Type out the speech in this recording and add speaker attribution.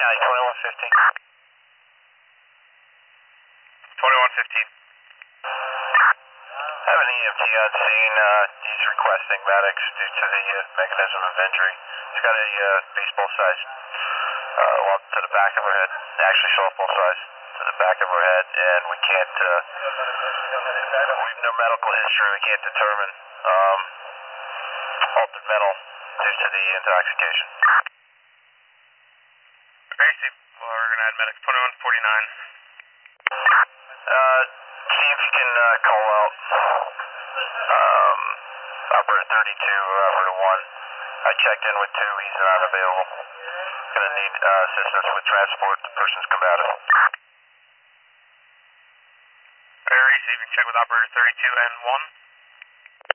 Speaker 1: County, 2115.
Speaker 2: 2115.
Speaker 1: I have an EMT on scene. He's requesting medics due to the mechanism of injury. He's got a baseball-sized lump to the back of her head, actually softball size to the back of her head, and we can't, we've no medical history, we can't determine altered mental due to the intoxication.
Speaker 2: Basic, well, we're going to add medics, 2149.
Speaker 1: See if you can call out operator 32 for the 1. I checked in with 2, he's not available. Gonna need assistance with transport, the person's combative.
Speaker 2: Very receiving, check with operator 32 and 1.